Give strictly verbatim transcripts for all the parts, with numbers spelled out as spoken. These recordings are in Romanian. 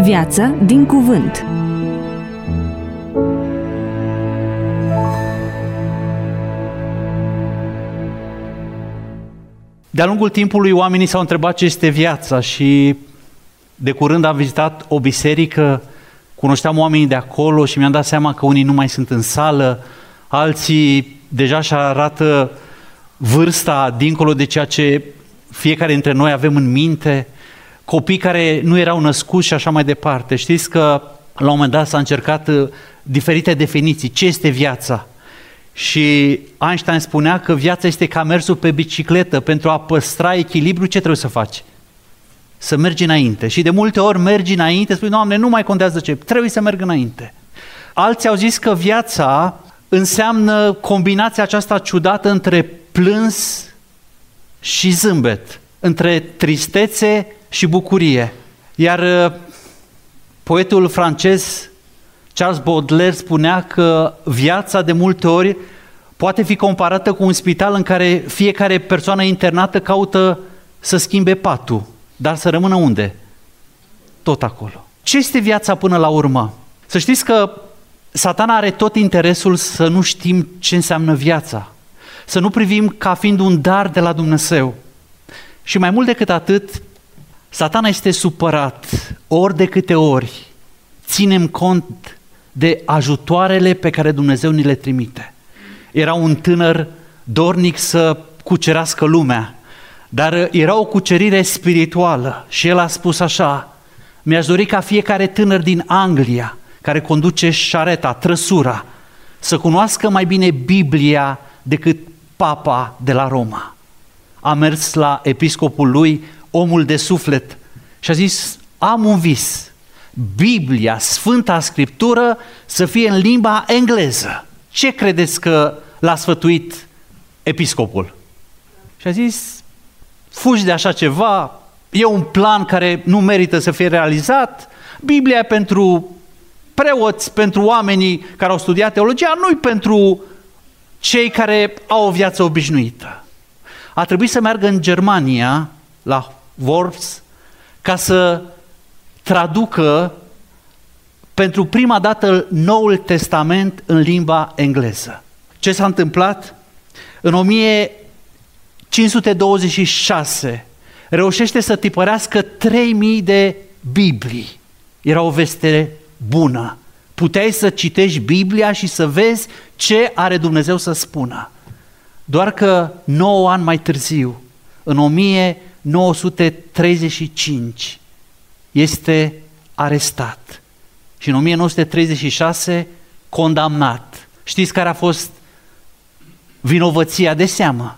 Viață din cuvânt. De-a lungul timpului oamenii s-au întrebat ce este viața și de curând am vizitat o biserică, cunoșteam oamenii de acolo și mi-am dat seama că unii nu mai sunt în sală, alții deja își arată vârsta dincolo de ceea ce fiecare dintre noi avem în minte, copii care nu erau născuți și așa mai departe. Știți că la un moment dat s-a încercat diferite definiții. Ce este viața? Și Einstein spunea că viața este ca mersul pe bicicletă. Pentru a păstra echilibru, ce trebuie să faci? Să mergi înainte. Și de multe ori mergi înainte, spui, Doamne, nu mai contează ce, trebuie să merg înainte. Alții au zis că viața înseamnă combinația aceasta ciudată între plâns și zâmbet, între tristețe și bucurie. Iar poetul francez Charles Baudelaire spunea că viața de multe ori poate fi comparată cu un spital în care fiecare persoană internată caută să schimbe patul, dar să rămână unde? Tot acolo. Ce este viața până la urmă? Să știți că Satana are tot interesul să nu știm ce înseamnă viața, să nu privim ca fiind un dar de la Dumnezeu. Și mai mult decât atât, Satana este supărat ori de câte ori ținem cont de ajutoarele pe care Dumnezeu ni le trimite. Era un tânăr dornic să cucerească lumea, dar era o cucerire spirituală și el a spus așa: mi-aș dori ca fiecare tânăr din Anglia care conduce șareta, trăsura, să cunoască mai bine Biblia decât papa de la Roma. A mers la episcopul lui, omul de suflet, și a zis: am un vis, Biblia, Sfânta Scriptură, să fie în limba engleză. Ce credeți că l-a sfătuit episcopul? Și a zis: fugi de așa ceva, e un plan care nu merită să fie realizat, Biblia e pentru preoți, pentru oamenii care au studiat teologia, nu-i pentru cei care au o viață obișnuită. A trebuit să meargă în Germania, la Worms, ca să traducă pentru prima dată Noul Testament în limba engleză. Ce s-a întâmplat? În o mie cinci sute douăzeci și șase reușește să tipărească trei mii de Biblii. Era o veste bună. Puteai să citești Biblia și să vezi ce are Dumnezeu să spună. Doar că nouă ani mai târziu, în o mie nouă sute treizeci și cinci, este arestat și în o mie nouă sute treizeci și șase condamnat. Știți care a fost vinovăția de seamă?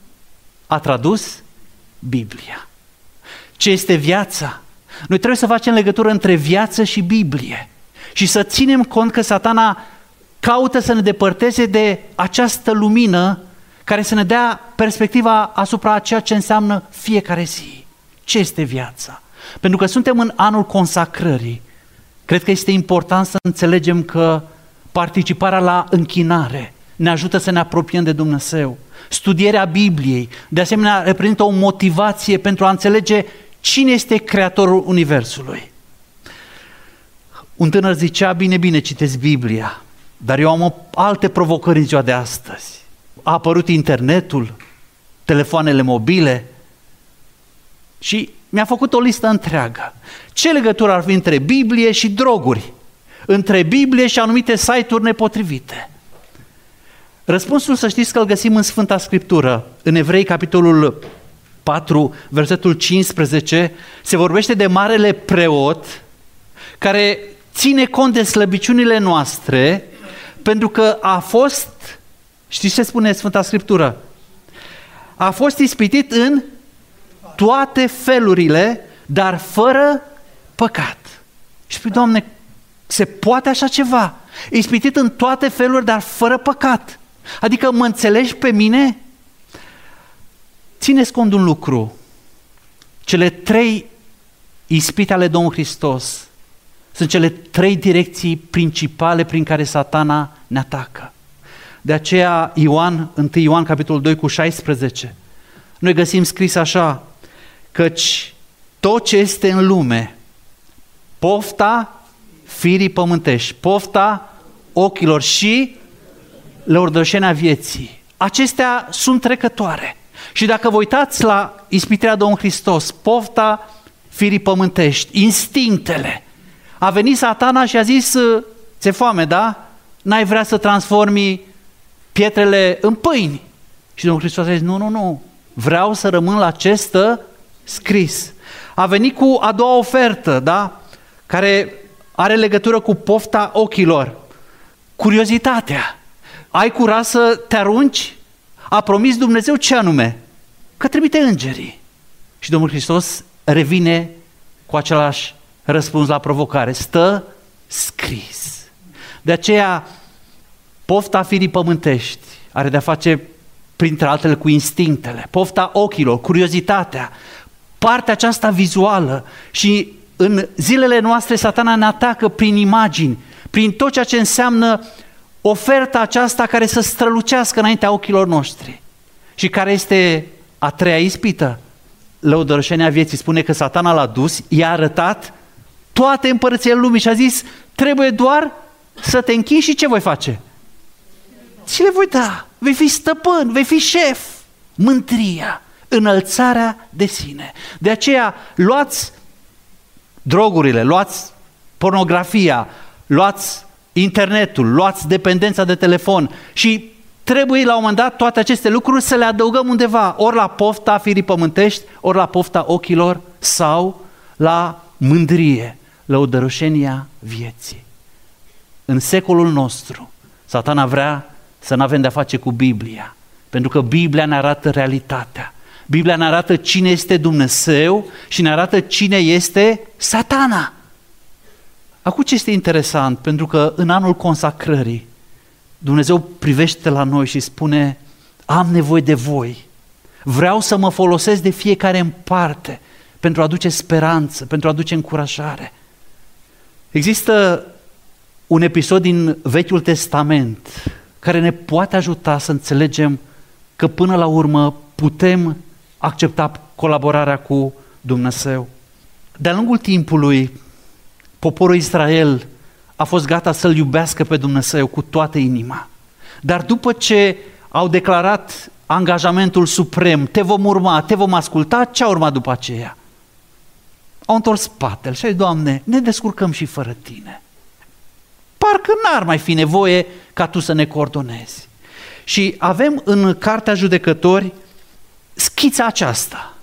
A tradus Biblia. Ce este viața? Noi trebuie să facem legătură între viață și Biblie și să ținem cont că Satana caută să ne depărteze de această lumină care să ne dea perspectiva asupra a ceea ce înseamnă fiecare zi. Ce este viața? Pentru că suntem în anul consacrării. Cred că este important să înțelegem că participarea la închinare ne ajută să ne apropiem de Dumnezeu. Studierea Bibliei, de asemenea, reprezintă o motivație pentru a înțelege cine este Creatorul Universului. Un tânăr zicea: bine, bine, citesc Biblia, dar eu am alte provocări în ziua de astăzi. A apărut internetul, telefoanele mobile și mi-a făcut o listă întreagă. Ce legătură ar fi între Biblie și droguri? Între Biblie și anumite site-uri nepotrivite? Răspunsul, să știți că îl găsim în Sfânta Scriptură. În Evrei, capitolul patru, versetul cincisprezece, se vorbește de marele preot care ține cont de slăbiciunile noastre pentru că a fost, știți ce spune Sfânta Scriptură? A fost ispitit în toate felurile, dar fără păcat. Și spui: Doamne, se poate așa ceva? Ispitit în toate felurile, dar fără păcat. Adică mă înțelegi pe mine? Țineți cont de un lucru. Cele trei ispite ale Domnului Hristos sunt cele trei direcții principale prin care Satana ne atacă. De aceea Ioan, întâi Ioan, capitolul doi cu șaisprezece, noi găsim scris așa: căci tot ce este în lume, pofta firii pământești, pofta ochilor și lăudășenia vieții. Acestea sunt trecătoare. Și dacă vă uitați la ispitirea Domnului Hristos, pofta firii pământești, instinctele, a venit Satana și a zis, ți-e foame, da? N-ai vrea să transformi pietrele în pâini? Și Domnul Hristos a zis, nu, nu, nu, vreau să rămân la ce stă scris. A venit cu a doua ofertă, da? Care are legătură cu pofta ochilor, curiozitatea. Ai curaj să te arunci? A promis Dumnezeu ce anume? Că trimite îngerii. Și Domnul Hristos revine cu același răspuns la provocare. Stă scris. De aceea, pofta firii pământești are de-a face, printre altele, cu instinctele, pofta ochilor, curiozitatea, partea aceasta vizuală. Și în zilele noastre Satana ne atacă prin imagini, prin tot ceea ce înseamnă oferta aceasta care să strălucească înaintea ochilor noștri. Și care este a treia ispită? Lăudărășenia vieții. Spune că Satana l-a dus, i-a arătat toate împărățiile lumii și a zis, trebuie doar să te închini și ce voi face? Ți le voi da. Vei fi stăpân, vei fi șef. Mândria, înălțarea de sine. De aceea luați drogurile, luați pornografia, luați internetul, luați dependența de telefon și trebuie la un moment dat toate aceste lucruri să le adăugăm undeva, ori la pofta firii pământești, ori la pofta ochilor sau la mândrie, lăudărășenia vieții. În secolul nostru, Satana vrea să nu avem de-a face cu Biblia, pentru că Biblia ne arată realitatea. Biblia ne arată cine este Dumnezeu și ne arată cine este Satana. Acum ce este interesant, pentru că în anul consacrării Dumnezeu privește la noi și spune, am nevoie de voi, vreau să mă folosesc de fiecare în parte pentru a aduce speranță, pentru a aduce încurajare. Există un episod din Vechiul Testament care ne poate ajuta să înțelegem că până la urmă putem accepta colaborarea cu Dumnezeu. De-a lungul timpului, poporul Israel a fost gata să-L iubească pe Dumnezeu cu toată inima. Dar după ce au declarat angajamentul suprem, te vom urma, te vom asculta, ce a urmat după aceea? Au întors spatele și au zis, Doamne, ne descurcăm și fără Tine. Parcă n-ar mai fi nevoie ca Tu să ne coordonezi. Și avem în Cartea Judecători schița aceasta.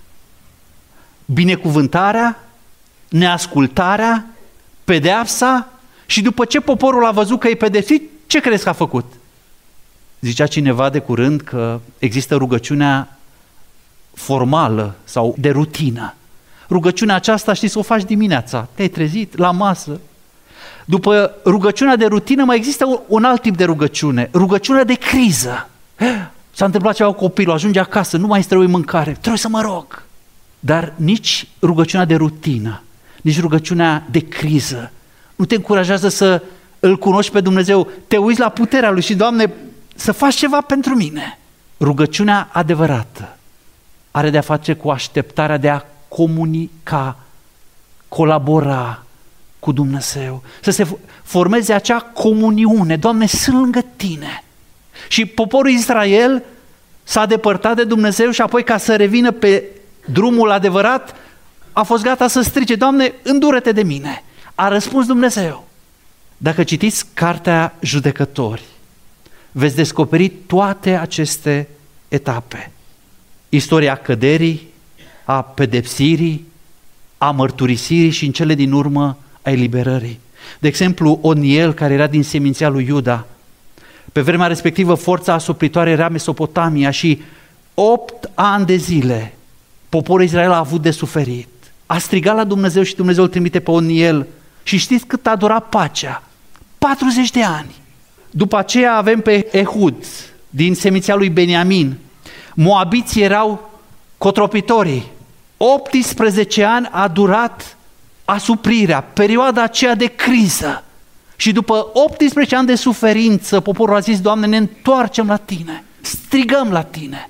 Binecuvântarea, neascultarea, pedeapsa și după ce poporul a văzut că e pedepsit, ce crezi că a făcut? Zicea cineva de curând că există rugăciunea formală sau de rutină. Rugăciunea aceasta, știți, o faci dimineața, te-ai trezit la masă. După rugăciunea de rutină mai există un alt tip de rugăciune, rugăciunea de criză. S-a întâmplat ceva cu copilul, ajunge acasă, nu mai trebuie mâncare, trebuie să mă rog. Dar nici rugăciunea de rutină, nici rugăciunea de criză nu te încurajează să îl cunoști pe Dumnezeu, te uiți la puterea Lui și, Doamne, să faci ceva pentru mine. Rugăciunea adevărată are de-a face cu așteptarea de a comunica, colabora cu Dumnezeu, să se formeze acea comuniune. Doamne, sunt lângă Tine. Și poporul Israel s-a depărtat de Dumnezeu și apoi, ca să revină pe drumul adevărat, a fost gata să strige, Doamne, îndură-te de mine. A răspuns Dumnezeu. Dacă citiți Cartea Judecători, veți descoperi toate aceste etape. Istoria căderii, a pedepsirii, a mărturisirii și în cele din urmă a eliberării. De exemplu, Oniel, care era din seminția lui Iuda, pe vremea respectivă forța asupritoare era Mesopotamia și opt ani de zile poporul Israel a avut de suferit. A strigat la Dumnezeu și Dumnezeu îl trimite pe Oniel și știți cât a durat pacea? patruzeci de ani. După aceea avem pe Ehud, din seminția lui Beniamin. Moabiții erau cotropitorii. optsprezece ani a durat asuprirea, perioada aceea de criză. Și după optsprezece ani de suferință, poporul a zis, Doamne, ne întoarcem la Tine, strigăm la Tine.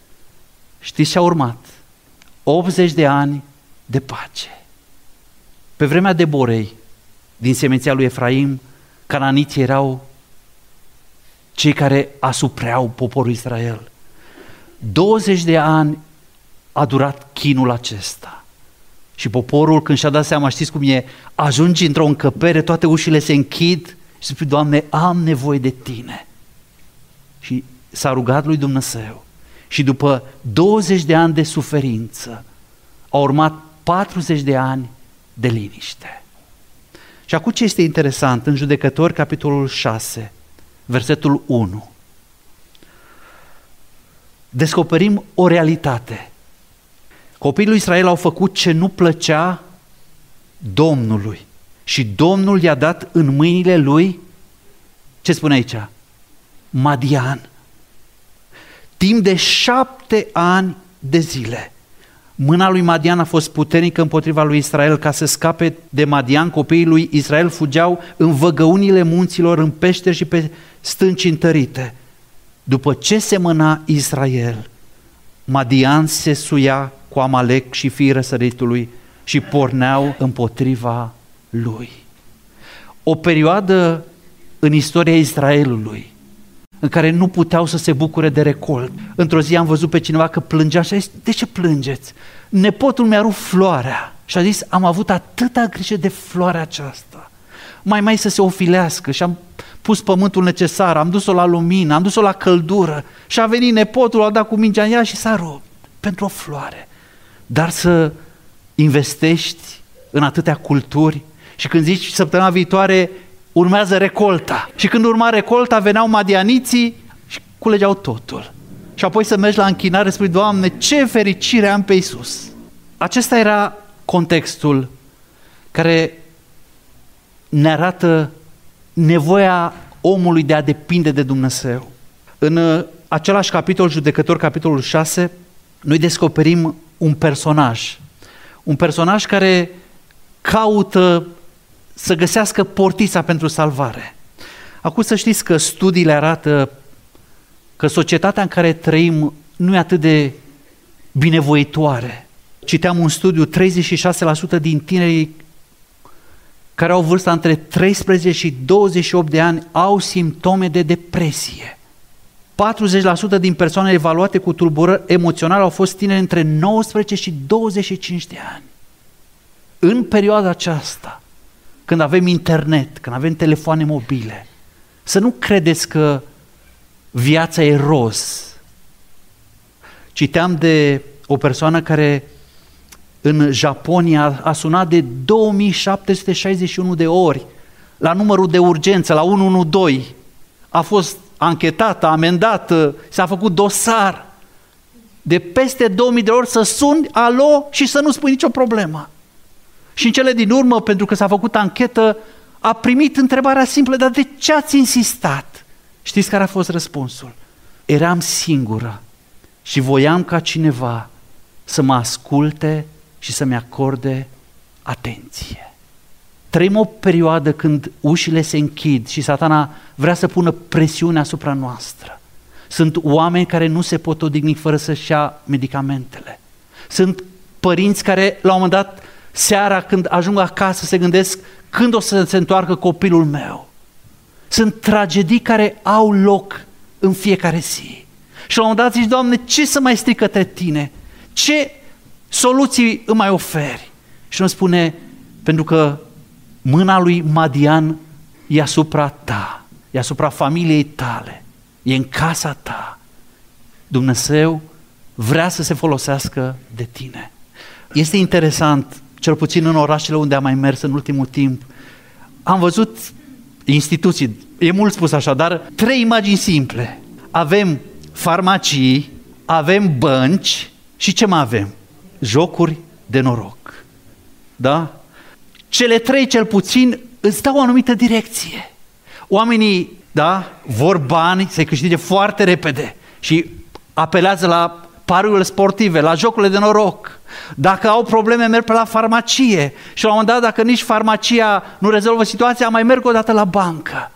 Știți ce a urmat? optzeci de ani de pace. Pe vremea Deborei, din seminția lui Efraim, cananiții erau cei care asupreau poporul Israel. douăzeci de ani a durat chinul acesta. Și poporul, când și-a dat seama, știți cum e, ajungi într-o încăpere, toate ușile se închid și spune, Doamne, am nevoie de Tine. Și s-a rugat lui Dumnezeu. Și după douăzeci de ani de suferință, au urmat patruzeci de ani de liniște. Și acum ce este interesant, în Judecători, capitolul șase, versetul unu, descoperim o realitate. Copiii lui Israel au făcut ce nu plăcea Domnului și Domnul i-a dat în mâinile lui, ce spune aici? Madian. Timp de șapte ani de zile. Mâna lui Madian a fost puternică împotriva lui Israel. Ca să scape de Madian, copiii lui Israel fugeau în văgăunile munților, în peșteri și pe stânci întărite. După ce semăna Israel, Madian se suia cu Amalek și fiii răsăritului și porneau împotriva lui. O perioadă în istoria Israelului în care nu puteau să se bucure de recolt. Într-o zi am văzut pe cineva că plângea și a zis, de ce plângeți? Nepotul mi-a rupt floarea. Și a zis, am avut atâta grijă de floarea aceasta. Mai mai să se ofilească și am pus pământul necesar, am dus-o la lumină, am dus-o la căldură și a venit nepotul, a dat cu mingea în ea și s-a rupt pentru o floare. Dar să investești în atâtea culturi și când zici săptămâna viitoare urmează recolta și când urma recolta veneau madianiții și culegeau totul. Și apoi să mergi la închinare, spui, Doamne, ce fericire am pe Iisus. Acesta era contextul care ne arată nevoia omului de a depinde de Dumnezeu. În același capitol, Judecător, capitolul șase, noi descoperim un personaj. Un personaj care caută să găsească portița pentru salvare. Acum să știți că studiile arată că societatea în care trăim nu e atât de binevoitoare. Citeam un studiu, treizeci și șase la sută din tinerii care au vârsta între treisprezece și douăzeci și opt de ani au simptome de depresie. patruzeci la sută din persoanele evaluate cu tulburări emoționale au fost tineri între nouăsprezece și douăzeci și cinci de ani. În perioada aceasta, când avem internet, când avem telefoane mobile, să nu credeți că viața e roz. Citeam de o persoană care în Japonia a sunat de două mii șapte sute șaizeci și unu de ori la numărul de urgență, la unu unu doi. A fost anchetată, amendată, s-a făcut dosar de peste două mii de ori să suni alo și să nu spui nicio problemă. Și în cele din urmă, pentru că s-a făcut anchetă, a primit întrebarea simplă, dar de ce ați insistat? Știți care a fost răspunsul? Eram singură și voiam ca cineva să mă asculte și să-mi acorde atenție. Trăim o perioadă când ușile se închid și Satana vrea să pună presiune asupra noastră. Sunt oameni care nu se pot odihni fără să-și ia medicamentele. Sunt părinți care, la un moment dat, seara când ajung acasă, se gândesc când o să se întoarcă copilul meu. Sunt tragedii care au loc în fiecare zi. Și la un moment dat zici, Doamne, ce să mai stric către Tine? Ce soluții îmi mai oferi? Și îmi spune, pentru că mâna lui Madian e asupra ta, e asupra familiei tale, e în casa ta. Dumnezeu vrea să se folosească de tine. Este interesant, cel puțin în orașele unde am mai mers în ultimul timp, am văzut instituții, e mult spus așa, dar trei imagini simple. Avem farmacii, avem bănci și ce mai avem? Jocuri de noroc. Da? Cele trei cel puțin îți dau o anumită direcție. Oamenii, da, vor bani, se câștige foarte repede și apelează la pariurile sportive, la jocurile de noroc. Dacă au probleme, merg pe la farmacie și la un moment dat, dacă nici farmacia nu rezolvă situația, mai merg o dată la bancă.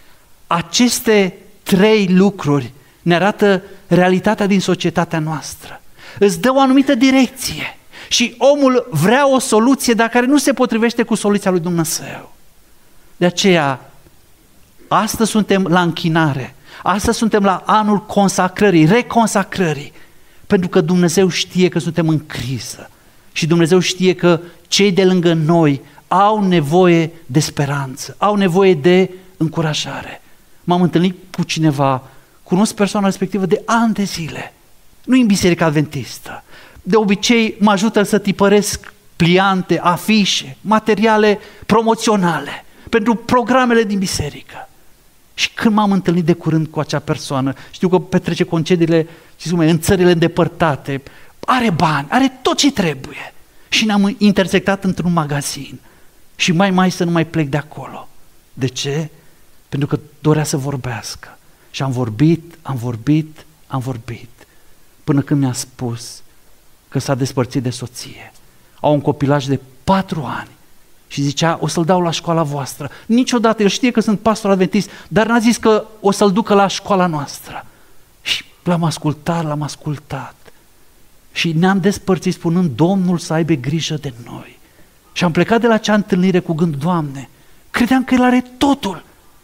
Aceste trei lucruri ne arată realitatea din societatea noastră. Îți dă o anumită direcție Și omul vrea o soluție, dar care nu se potrivește cu soluția lui Dumnezeu. De aceea, astăzi suntem la închinare, astăzi suntem la anul consacrării, reconsacrării, pentru că Dumnezeu știe că suntem în criză și Dumnezeu știe că cei de lângă noi au nevoie de speranță, au nevoie de încurajare. M-am întâlnit cu cineva, cunosc persoana respectivă de ani de zile, nu în biserica adventistă. De obicei mă ajută să tipăresc pliante, afișe, materiale promoționale pentru programele din biserică. Și când m-am întâlnit de curând cu acea persoană, știu că petrece concediile în țările îndepărtate, are bani, are tot ce trebuie. Și ne-am intersectat într-un magazin. Și mai mai să nu mai plec de acolo. De ce? Pentru că dorea să vorbească. Și am vorbit, am vorbit, am vorbit. Până când mi-a spus că s-a despărțit de soție. Au un copilaj de patru ani. Și zicea, o să-l dau la școala voastră. Niciodată, el știe că sunt pastor adventist, dar n-a zis că o să-l ducă la școala noastră. Și l-am ascultat, l-am ascultat. Și ne-am despărțit spunând, Domnul să aibă grijă de noi. Și am plecat de la acea întâlnire cu gând, Doamne, credeam că El are totul.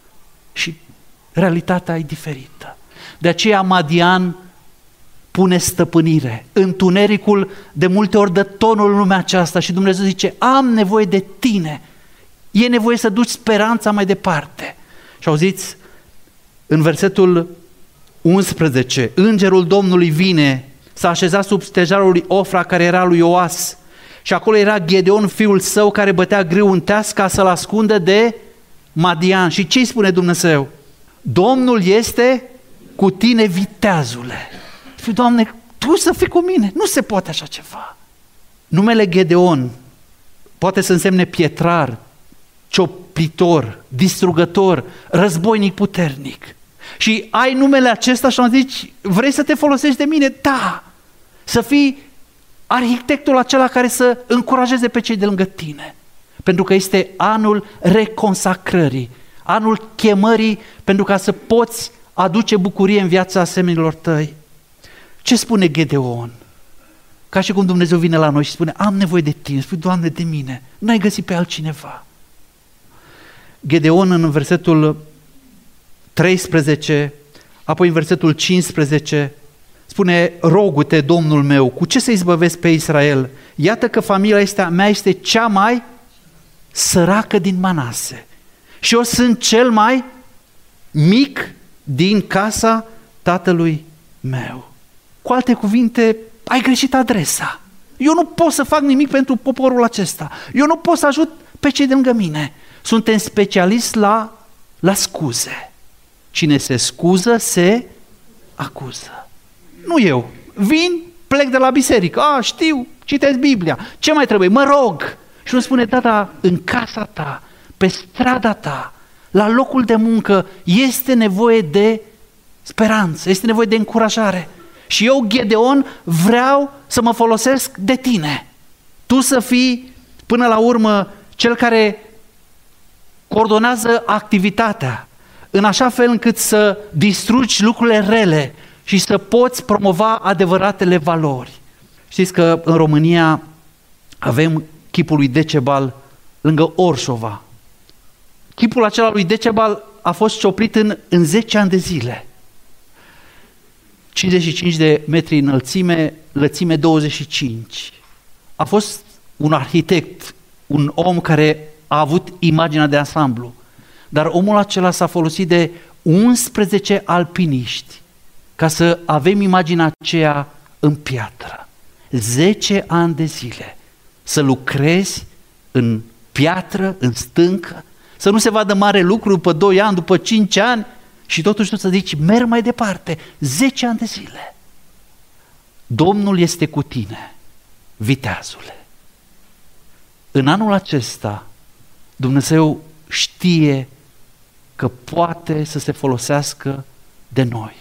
Și realitatea e diferită. De aceea Madian pune stăpânire. Întunericul de multe ori dă tonul în lumea aceasta și Dumnezeu zice, am nevoie de tine. E nevoie să duci speranța mai departe. Și auziți, în versetul unsprezece, îngerul Domnului vine, s-a așezat sub stejarul lui Ofra, care era lui Ioas, și acolo era Gedeon, fiul său, care bătea grâu în teas ca să-l ascundă de Madian. Și ce îi spune Dumnezeu? Domnul este cu tine, viteazule. Și Doamne, Tu să fii cu mine, nu se poate așa ceva. Numele Gedeon poate să însemne pietrar, cioplitor, distrugător, războinic puternic. Și ai numele acesta și am zis, vrei să te folosești de mine? Da! Să fii arhitectul acela care să încurajeze pe cei de lângă tine. Pentru că este anul reconsacrării, anul chemării pentru ca să poți aduce bucurie în viața asemenilor tăi. Ce spune Gedeon? Ca și cum Dumnezeu vine la noi și spune, am nevoie de tine, spui, Doamne, de mine, n-ai găsit pe altcineva. Gedeon în versetul treisprezece, apoi în versetul cincisprezece, spune, rogu-te, Domnul meu, cu ce să izbăvesc pe Israel? Iată că familia asta mea este cea mai săracă din Manase și eu sunt cel mai mic din casa tatălui meu. Cu alte cuvinte, ai greșit adresa. Eu nu pot să fac nimic pentru poporul acesta. Eu nu pot să ajut pe cei de lângă mine. Suntem specialiști la, la scuze. Cine se scuză, se acuză. Nu eu. Vin, plec de la biserică. A, știu, citesc Biblia. Ce mai trebuie? Mă rog. Și nu spune, da, da, în casa ta, pe strada ta, la locul de muncă, este nevoie de speranță, este nevoie de încurajare. Și eu, Gedeon, vreau să mă folosesc de tine. Tu să fii, până la urmă, cel care coordonează activitatea, în așa fel încât să distrugi lucrurile rele și să poți promova adevăratele valori. Știți că în România avem chipul lui Decebal lângă Orșova. Chipul acela lui Decebal a fost cioplit în, în zece ani de zile. cincizeci și cinci de metri înălțime, lățime douăzeci și cinci. A fost un arhitect, un om care a avut imaginea de ansamblu, dar omul acela s-a folosit de unsprezece alpiniști ca să avem imaginea aceea în piatră. zece ani de zile să lucrezi în piatră, în stâncă, să nu se vadă mare lucru după doi ani, după cinci ani și totuși tu să zici, merg mai departe, zece ani de zile. Domnul este cu tine, viteazule. În anul acesta, Dumnezeu știe că poate să se folosească de noi.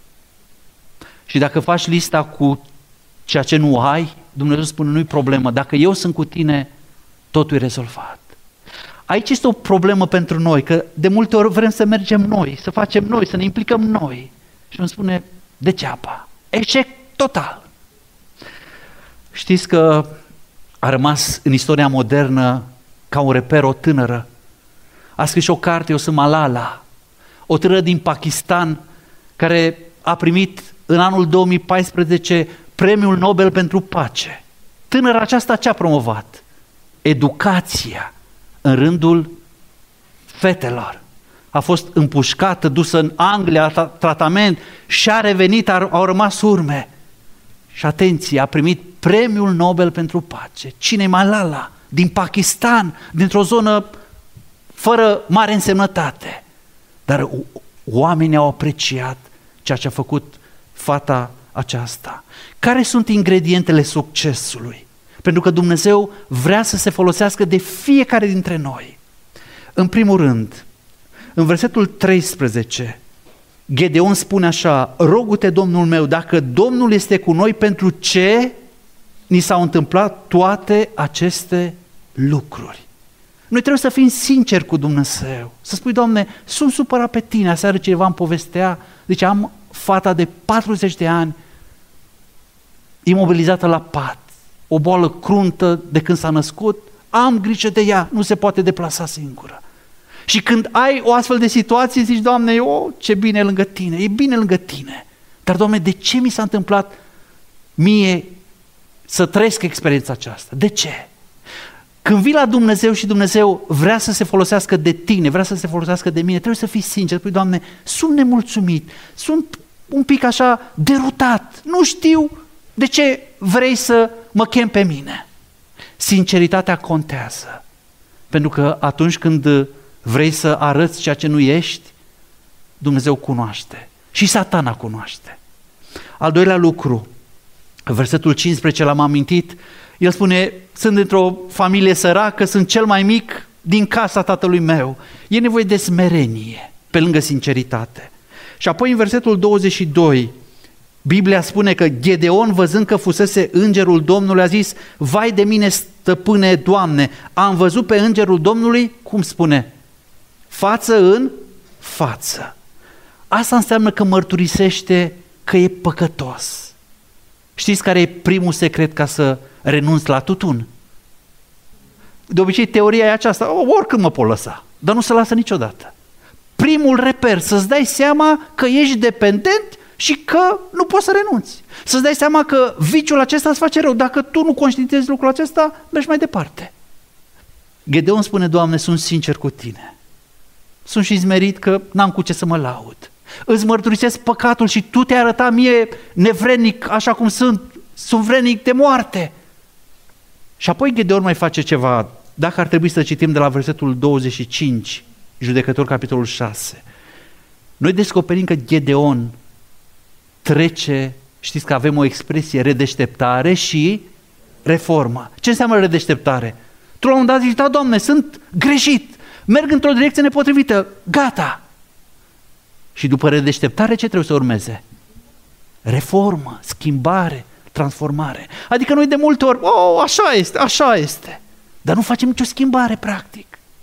Și dacă faci lista cu ceea ce nu ai, Dumnezeu spune, nu-i problemă. Dacă eu sunt cu tine, totul e rezolvat. Aici este o problemă pentru noi, că de multe ori vrem să mergem noi, să facem noi, să ne implicăm noi. Și îmi spune, degeaba, eșec total. Știți că a rămas în istoria modernă ca un reper o tânără. A scris o carte, Eu sunt Malala, o tânără din Pakistan care a primit în anul două mii paisprezece Premiul Nobel pentru Pace. Tânăra aceasta ce a promovat? Educația în rândul fetelor. A fost împușcată, dusă în Anglia la tratament și a revenit, au rămas urme. Și atenție, a primit Premiul Nobel pentru Pace. Cine-i Malala? Din Pakistan, dintr-o zonă fără mare însemnătate. Dar oamenii au apreciat ceea ce a făcut fata aceasta. Care sunt ingredientele succesului? Pentru că Dumnezeu vrea să se folosească de fiecare dintre noi. În primul rând, în versetul treisprezece, Gedeon spune așa: rogu-te, Domnul meu, dacă Domnul este cu noi, pentru ce ni s-au întâmplat toate aceste lucruri? Noi trebuie să fim sinceri cu Dumnezeu, să spui: Doamne, sunt supărat pe tine. Aseară cineva îmi povestea, zice, am fata de patruzeci de ani imobilizată la pat, o boală cruntă de când s-a născut, am grijă de ea, nu se poate deplasa singură. Și când ai o astfel de situație, zici: Doamne, eu, ce bine lângă tine, e bine lângă tine. Dar, Doamne, de ce mi s-a întâmplat mie să trăiesc experiența aceasta? De ce? Când vii la Dumnezeu și Dumnezeu vrea să se folosească de tine, vrea să se folosească de mine, trebuie să fii sincer, spui: Doamne, sunt nemulțumit, sunt un pic așa derutat, nu știu de ce vrei să mă chem pe mine. Sinceritatea contează, pentru că atunci când vrei să arăți ceea ce nu ești, Dumnezeu cunoaște și Satana cunoaște. Al doilea lucru, versetul cincisprezece l-am amintit, el spune: sunt dintr-o familie săracă, sunt cel mai mic din casa tatălui meu. E nevoie de smerenie pe lângă sinceritate. Și apoi în versetul douăzeci și doi, Biblia spune că Gedeon, văzând că fusese îngerul Domnului, a zis: vai de mine, stăpâne, Doamne, am văzut pe îngerul Domnului, cum spune, față în față. Asta înseamnă că mărturisește că e păcătos. Știți care e primul secret ca să renunți la tutun? De obicei teoria e aceasta: oricând mă pot lăsa, dar nu se lasă niciodată. Primul reper, să-ți dai seama că ești dependent și că nu poți să renunți. Să-ți dai seama că viciul acesta îți face rău. Dacă tu nu conștientizezi lucrul acesta, mergi mai departe. Gedeon spune: Doamne, sunt sincer cu tine. Sunt și zmerit că n-am cu ce să mă laud. Îți mărturisesc păcatul și tu te-ai arătat mie nevrednic așa cum sunt. Sunt vrednic de moarte. Și apoi Gedeon mai face ceva. Dacă ar trebui să citim de la versetul douăzeci și cinci, Judecători, capitolul șase, noi descoperim că Gedeon trece, știți că avem o expresie, redeșteptare și reformă. Ce înseamnă redeșteptare? Tu la un dat zici: da, Doamne, sunt greșit, merg într-o direcție nepotrivită, gata. Și după redeșteptare ce trebuie să urmeze? Reformă, schimbare, transformare. Adică noi de multe ori, oh, așa este, așa este, dar nu facem nicio schimbare practic.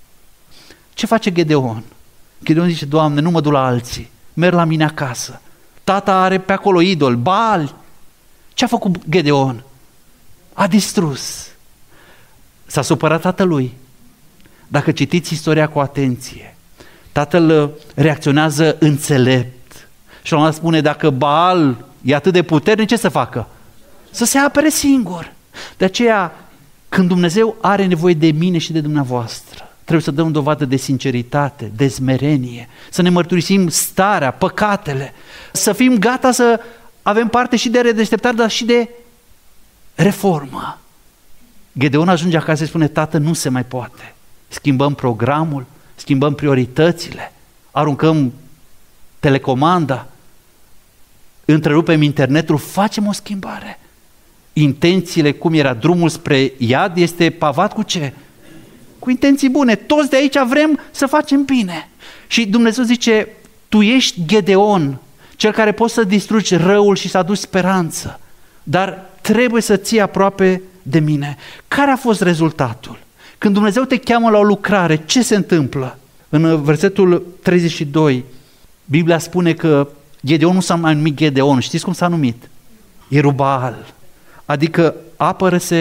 Ce face Gedeon? Gedeon zice: Doamne, nu mă duc la alții, merg la mine acasă. Tata are pe acolo idol, Baali. Ce a făcut Gedeon? A distrus. S-a supărat tatălui. Dacă citiți istoria cu atenție, tatăl reacționează înțelept și la un moment spune: dacă Baal e atât de puternic, ce să facă? Să se apere singur. De aceea, când Dumnezeu are nevoie de mine și de dumneavoastră, trebuie să dăm dovadă de sinceritate, de smerenie, să ne mărturisim starea, păcatele, să fim gata să avem parte și de redeșteptare, dar și de reformă. Gedeon ajunge acasă și spune: tată, nu se mai poate. Schimbăm programul, schimbăm prioritățile, aruncăm telecomanda, întrerupem internetul, facem o schimbare. Intențiile, cum era drumul spre iad, este pavat cu ce? Cu intenții bune. Toți de aici vrem să facem bine. Și Dumnezeu zice: tu ești Gedeon, cel care poți să distrugi răul și să aduci speranță, dar trebuie să ții aproape de mine. Care a fost rezultatul? Când Dumnezeu te cheamă la o lucrare, ce se întâmplă? În versetul treizeci și doi, Biblia spune că Gedeon nu s-a mai numit Gedeon. Știți cum s-a numit? Ierubaal. Adică apără-se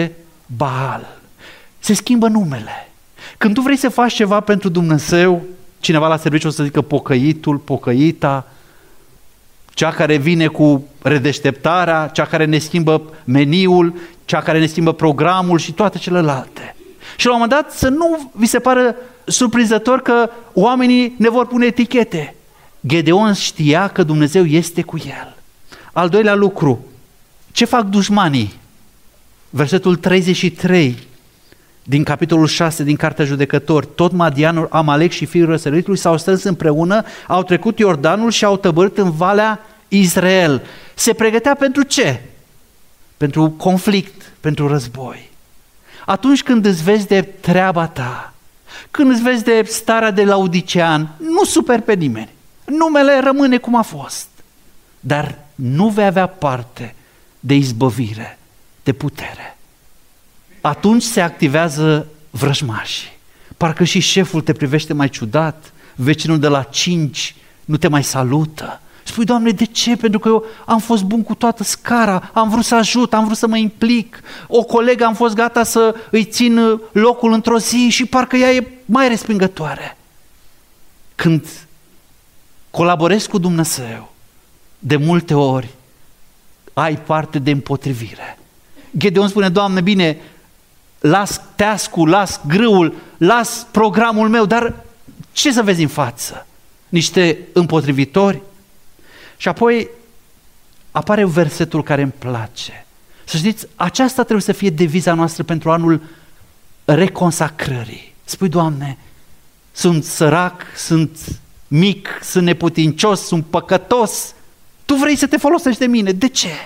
Baal. Se schimbă numele. Când tu vrei să faci ceva pentru Dumnezeu, cineva la serviciu o să zică pocăitul, pocăita, cea care vine cu redeșteptarea, cea care ne schimbă meniul, cea care ne schimbă programul și toate celelalte. Și la un moment dat să nu vi se pară surprinzător că oamenii ne vor pune etichete. Gedeon știa că Dumnezeu este cu el. Al doilea lucru, ce fac dușmanii? Versetul treizeci și trei din capitolul șase din Cartea Judecători. Tot Madianul, Amalek și fiul răsăritului s-au strâns împreună, au trecut Iordanul și au tăbărât în Valea Israel. Se pregătea pentru ce? Pentru conflict, pentru război. Atunci când îți vezi de treaba ta, când îți vezi de starea de laodicean, nu superi pe nimeni. Numele rămâne cum a fost. Dar nu vei avea parte de izbăvire, de putere. Atunci se activează vrăjmașii. Parcă și șeful te privește mai ciudat, vecinul de la cinci nu te mai salută. Spui, Doamne, de ce? Pentru că eu am fost bun cu toată scara, am vrut să ajut, am vrut să mă implic. O colegă am fost gata să îi țin locul într-o zi și parcă ea e mai respingătoare. Când colaborezi cu Dumnezeu, de multe ori ai parte de împotrivire. Gedeon spune, Doamne, bine, las teascul, las grâul, las programul meu, dar ce să vezi în față? Niște împotrivitori? Și apoi apare versetul care îmi place. Să știți, aceasta trebuie să fie deviza noastră pentru anul reconsacrării. Spui, Doamne, sunt sărac, sunt mic, sunt neputincios, sunt păcătos. Tu vrei să te folosești de mine. De ce?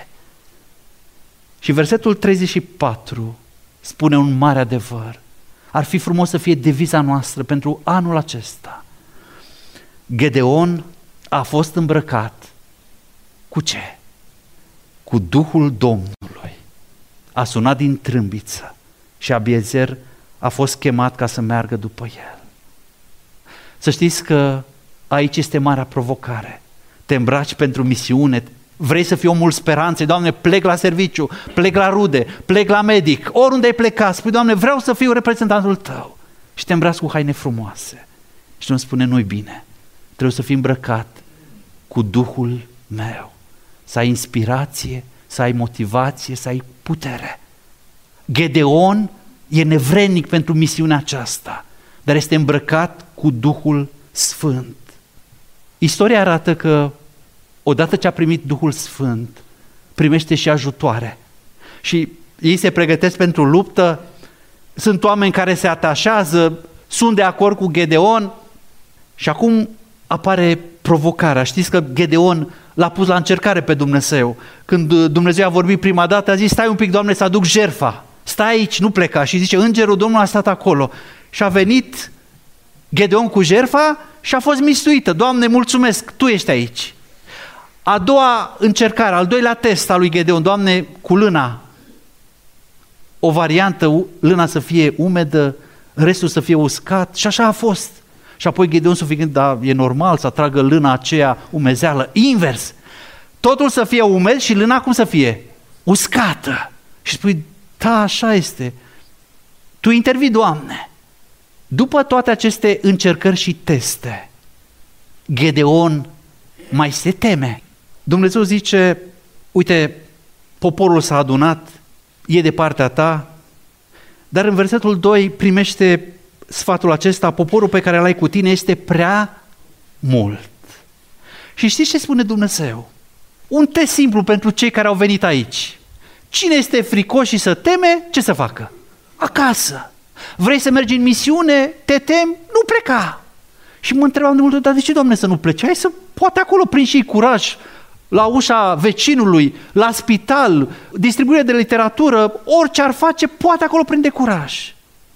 Și versetul treizeci și patru spune un mare adevăr. Ar fi frumos să fie deviza noastră pentru anul acesta. Gedeon a fost îmbrăcat cu ce? Cu Duhul Domnului. A sunat din trâmbiță și Abiezer a fost chemat ca să meargă după el. Să știți că aici este marea provocare. Te îmbraci pentru misiune, vrei să fii omul speranței, Doamne, plec la serviciu, plec la rude, plec la medic, oriunde ai plecat, spui, Doamne, vreau să fiu reprezentantul Tău. Și te îmbraci cu haine frumoase. Și nu spune, nu-i bine, trebuie să fii îmbrăcat cu Duhul meu, să ai inspirație, să ai motivație, să ai putere. Gedeon e nevrednic pentru misiunea aceasta, dar este îmbrăcat cu Duhul Sfânt. Istoria arată că odată ce a primit Duhul Sfânt, primește și ajutoare. Și ei se pregătesc pentru luptă, sunt oameni care se atașează, sunt de acord cu Gedeon și acum apare provocarea. Știți că Gedeon l-a pus la încercare pe Dumnezeu. Când Dumnezeu a vorbit prima dată, a zis, stai un pic, Doamne, să aduc jertfa. Stai aici, nu pleca. Și zice, îngerul Domnului a stat acolo. Și a venit Gedeon cu jertfa și a fost mistuită. Doamne, mulțumesc, Tu ești aici. A doua încercare, al doilea test al lui Gedeon, Doamne, cu lâna. O variantă, lâna să fie umedă, restul să fie uscat și așa a fost. Și apoi Gedeon s-a gândit, da, e normal să atragă lâna aceea umezeală. Invers, totul să fie umed și lâna cum să fie? Uscată. Și spui, da, așa este. Tu intervii, Doamne. După toate aceste încercări și teste, Gedeon mai se teme. Dumnezeu zice, uite, poporul s-a adunat, e de partea ta, dar în versetul doi primește sfatul acesta, poporul pe care l-ai cu tine este prea mult. Și știți ce spune Dumnezeu? Un test simplu pentru cei care au venit aici. Cine este fricos și să teme, ce să facă? Acasă. Vrei să mergi în misiune, te temi, nu pleca. Și mă întrebam de multe ori, dar de ce, Doamne, să nu pleci? Hai să, poate acolo prinzi și curaj, la ușa vecinului, la spital, distribuire de literatură, orice ar face, poate acolo prinde curaj.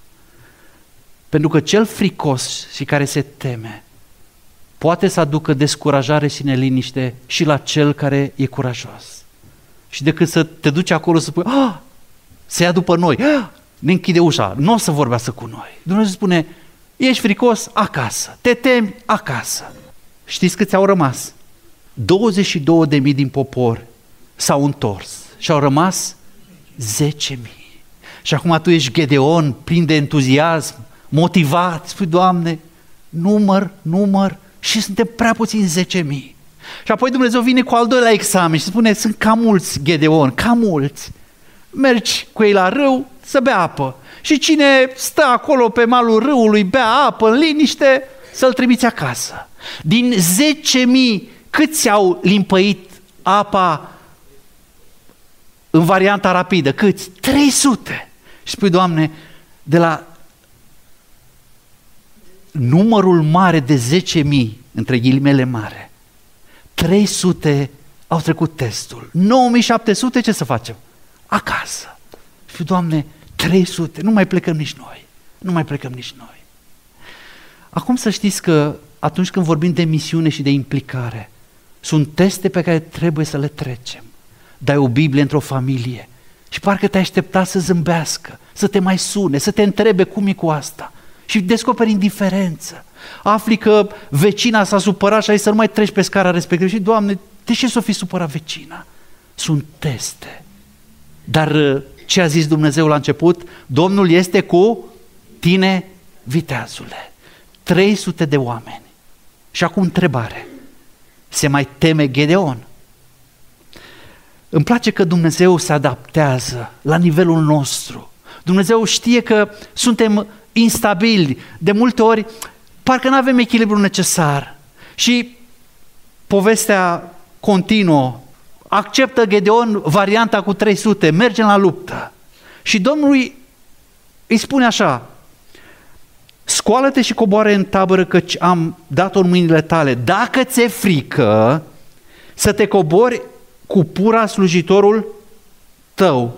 Pentru că cel fricos și care se teme poate să aducă descurajare și neliniște și la cel care e curajos. Și decât să te duci acolo să spui, ah, se ia după noi, ah, ne închide ușa, nu o să vorbească cu noi. Dumnezeu spune, ești fricos? Acasă. Te temi? Acasă. Știți câți au rămas? douăzeci și două de mii din popor s-au întors și au rămas zece mii. Și acum tu ești Gedeon, plin de entuziasm, motivat, spui, Doamne, număr, număr, și suntem prea puțini zece mii. Și apoi Dumnezeu vine cu al doilea examen și spune, sunt cam mulți, Gedeon, cam mulți. Mergi cu ei la râu să bea apă. Și cine stă acolo pe malul râului, bea apă în liniște, să-l trimiți acasă. Din zece mii, câți au limpăit apa în varianta rapidă? Câți? trei sute. Și spui, Doamne, de la numărul mare de zece mii, între ghilimele mare, trei sute au trecut testul. nouă mii șapte sute ce să facem? Acasă. Și Doamne, trei sute, nu mai plecăm nici noi. Nu mai plecăm nici noi. Acum să știți că atunci când vorbim de misiune și de implicare, sunt teste pe care trebuie să le trecem. Dai o Biblie într-o familie și parcă te aștepta să zâmbească, să te mai sune, să te întrebe cum e cu asta. Și descoperi indiferență. Afli că vecina s-a supărat și ai să nu mai treci pe scara respectivă. Și, Doamne, de ce s-o fi supărat vecina? Sunt teste. Dar ce a zis Dumnezeu la început? Domnul este cu tine, viteazule. trei sute de oameni. Și acum întrebare. Se mai teme Gedeon? Îmi place că Dumnezeu se adaptează la nivelul nostru. Dumnezeu știe că suntem instabili. De multe ori, parcă nu avem echilibrul necesar. Și povestea continuă. Acceptă Gedeon varianta cu trei sute, mergem la luptă. Și Domnul îi spune așa, scoală-te și coboare în tabără căci am dat-o în mâinile tale. Dacă ți-e frică să te cobori cu pura slujitorul tău.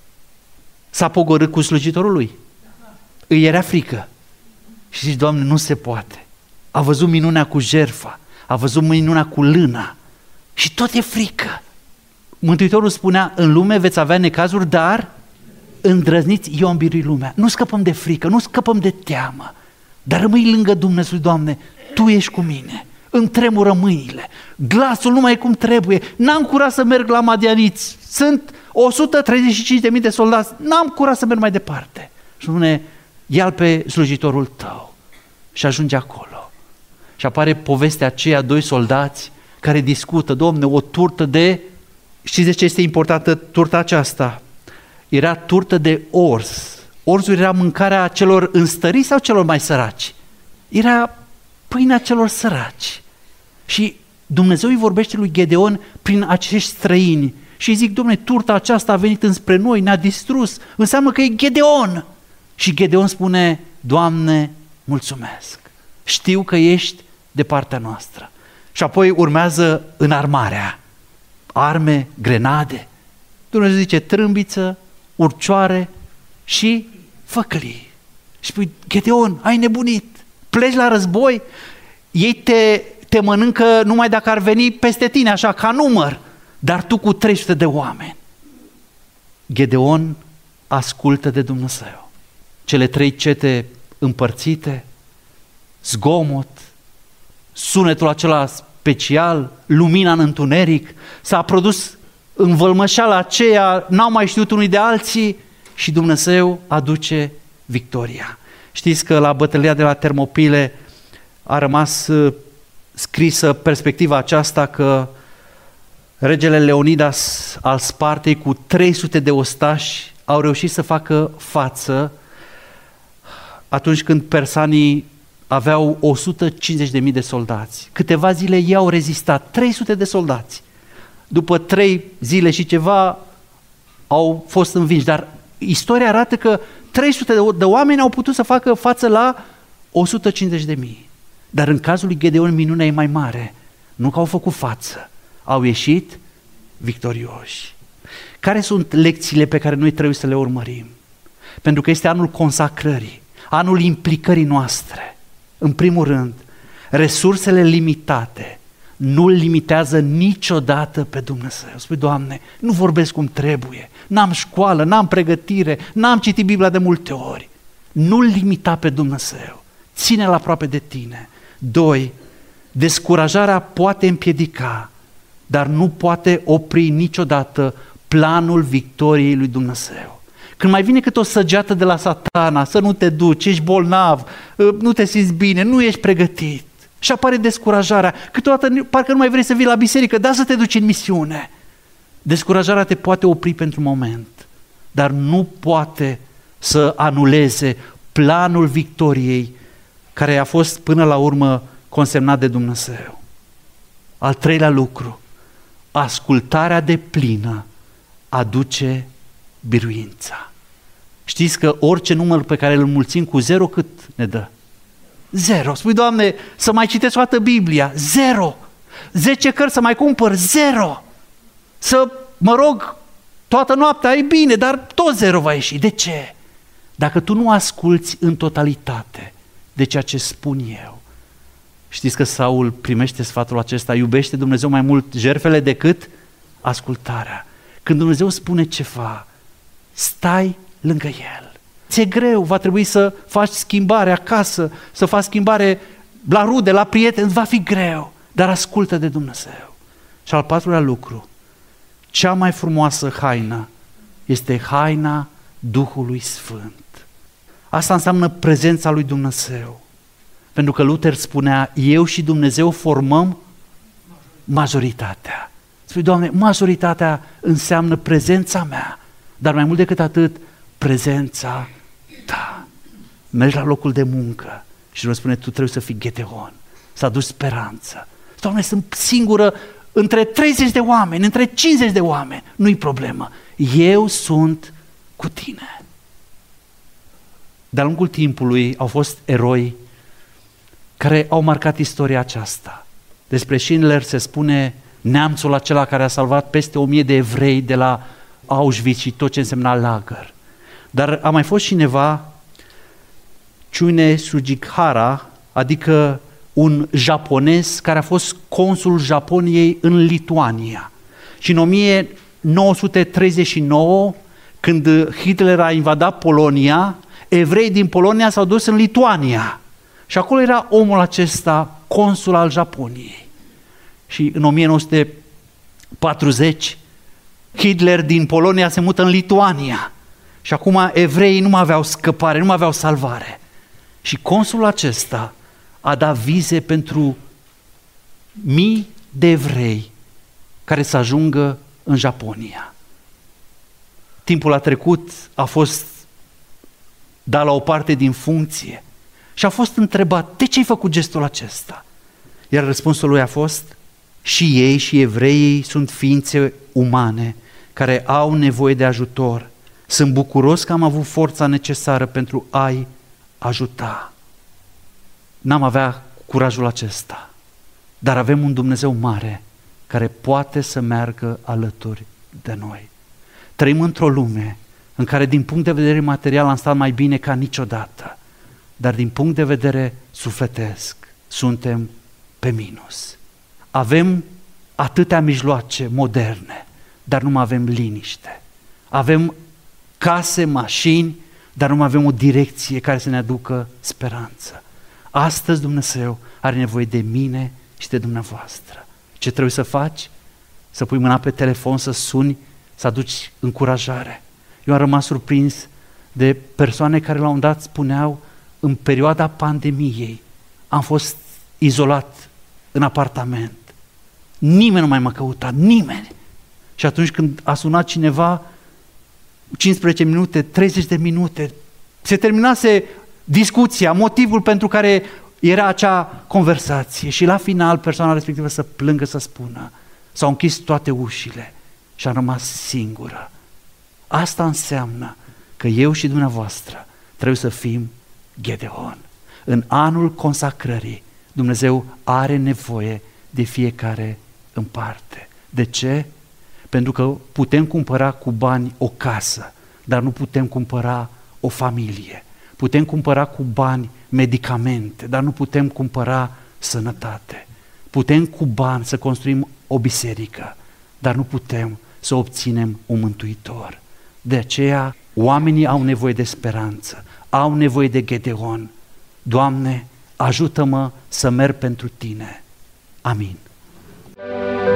S-a pogorât cu slujitorul lui. Îi era frică. Și zici, Doamne, nu se poate. A văzut minunea cu jertfa, a văzut minunea cu lâna și tot e frică. Mântuitorul spunea, în lume veți avea necazuri, dar îndrăzniți, eu am biruit lumea. Nu scăpăm de frică, nu scăpăm de teamă, dar rămâi lângă Dumnezeu, Doamne, Tu ești cu mine, îmi tremură mâinile, glasul nu mai e cum trebuie, n-am curaj să merg la Madianiți, sunt o sută treizeci și cinci de mii de soldați, n-am curaj să merg mai departe. Și spune, ia-l pe slujitorul tău și ajunge acolo. Și apare povestea aceea, doi soldați care discută, Domne, o turtă de, știți de ce este importantă turta aceasta? Era turtă de orz. Orzul era mâncarea celor înstăriți sau celor mai săraci? Era pâinea celor săraci. Și Dumnezeu îi vorbește lui Gedeon prin acești străini și îi zic, Dom'le, turta aceasta a venit înspre noi, ne-a distrus, înseamnă că e Gedeon. Și Gedeon spune, Doamne, mulțumesc, știu că ești de partea noastră. Și apoi urmează înarmarea, arme, grenade. Dumnezeu zice, trâmbiță, urcioare și făclii. Și spui, Gedeon, ai nebunit, pleci la război, ei te, te mănâncă numai dacă ar veni peste tine, așa, ca număr, dar tu cu trei sute de oameni. Gedeon ascultă de Dumnezeu. Cele trei cete împărțite, zgomot, sunetul acela special, lumina în întuneric, s-a produs învălmășeala aceea, n-au mai știut unii de alții și Dumnezeu aduce victoria. Știți că la bătălia de la Termopile a rămas scrisă perspectiva aceasta că regele Leonidas al Spartei cu trei sute de ostași au reușit să facă față atunci când persanii aveau o sută cincizeci de mii de soldați. Câteva zile ei au rezistat, trei sute de soldați. După trei zile și ceva au fost învinși, dar istoria arată că trei sute de oameni au putut să facă față la o sută cincizeci de mii. Dar în cazul lui Gedeon minunea e mai mare. Nu că au făcut față, au ieșit victorioși. Care sunt lecțiile pe care noi trebuie să le urmărim? Pentru că este anul consacrării, anul implicării noastre. În primul rând, resursele limitate nu-L limitează niciodată pe Dumnezeu. Spui, Doamne, nu vorbesc cum trebuie, n-am școală, n-am pregătire, n-am citit Biblia de multe ori. Nu-L limita pe Dumnezeu, ține-L aproape de tine. Doi, descurajarea poate împiedica, dar nu poate opri niciodată planul victoriei lui Dumnezeu. Când mai vine cât o săgeată de la Satana, să nu te duci, ești bolnav, nu te simți bine, nu ești pregătit. Și apare descurajarea. Câteodată parcă nu mai vrei să vii la biserică, dar să te duci în misiune. Descurajarea te poate opri pentru moment, dar nu poate să anuleze planul victoriei care a fost până la urmă consemnat de Dumnezeu. Al treilea lucru, ascultarea deplină aduce biruința. Știți că orice număr pe care îl înmulțim cu zero, cât ne dă? Zero. Spui, Doamne, să mai citesc toată Biblia. Zero. Zece cărți să mai cumpăr. Zero. Să mă rog toată noaptea, e bine, dar tot zero va ieși. De ce? Dacă tu nu asculți în totalitate de ceea ce spun eu. Știți că Saul primește sfatul acesta, iubește Dumnezeu mai mult jertfele decât ascultarea. Când Dumnezeu spune ceva, stai lângă El. Ți-e greu, va trebui să faci schimbare acasă, să faci schimbare la rude, la prieteni, va fi greu, dar ascultă de Dumnezeu. Și al patrulea lucru, cea mai frumoasă haină este haina Duhului Sfânt. Asta înseamnă prezența lui Dumnezeu. Pentru că Luther spunea, eu și Dumnezeu formăm majoritatea. Spui, Doamne, majoritatea înseamnă prezența mea, dar mai mult decât atât, prezența Ta. Mergi la locul de muncă și Dumnezeu spune, tu trebuie să fii Gedeon, să aduci speranță. Doamne, sunt singură între treizeci de oameni, între cincizeci de oameni, nu-i problemă. Eu sunt cu tine. De-a lungul timpului au fost eroi care au marcat istoria aceasta. Despre Schindler se spune neamțul acela care a salvat peste o mie de evrei de la Auschwitz și tot ce însemna lagăr. Dar a mai fost cineva, Tsune Sugihara, adică un japonez care a fost consul Japoniei în Lituania. Și în o mie nouă sute treizeci și nouă, când Hitler a invadat Polonia, evrei din Polonia s-au dus în Lituania. Și acolo era omul acesta, consul al Japoniei. Și în o mie nouă sute patruzeci, Hitler din Polonia se mută în Lituania. Și acum evreii nu mai aveau scăpare, nu mai aveau salvare. Și consulul acesta a dat vize pentru mii de evrei care să ajungă în Japonia. Timpul a trecut, a fost dat la o parte din funcție și a fost întrebat, de ce ai făcut gestul acesta? Iar răspunsul lui a fost, și ei și evreii sunt ființe umane care au nevoie de ajutor. Sunt bucuros că am avut forța necesară pentru a-i ajuta. N-am avea curajul acesta, dar avem un Dumnezeu mare care poate să meargă alături de noi. Trăim într-o lume în care din punct de vedere material am stat mai bine ca niciodată, dar din punct de vedere sufletesc suntem pe minus. Avem atâtea mijloace moderne, dar nu mai avem liniște. Avem case, mașini, dar nu mai avem o direcție care să ne aducă speranță. Astăzi Dumnezeu are nevoie de mine și de dumneavoastră. Ce trebuie să faci? Să pui mâna pe telefon, să suni, să aduci încurajare. Eu am rămas surprins de persoane care la un dat spuneau, în perioada pandemiei am fost izolat în apartament. Nimeni nu mai m-a căutat, nimeni. Și atunci când a sunat cineva, cincisprezece minute, treizeci de minute, se terminase discuția, motivul pentru care era acea conversație și la final persoana respectivă să plângă, să spună, s-au închis toate ușile și am rămas singură. Asta înseamnă că eu și dumneavoastră trebuie să fim Gedeon. În anul consacrării, Dumnezeu are nevoie de fiecare în parte. De ce? Pentru că putem cumpăra cu bani o casă, dar nu putem cumpăra o familie. Putem cumpăra cu bani medicamente, dar nu putem cumpăra sănătate. Putem cu bani să construim o biserică, dar nu putem să obținem un mântuitor. De aceea, oamenii au nevoie de speranță, au nevoie de Gedeon. Doamne, ajută-mă să merg pentru Tine. Amin.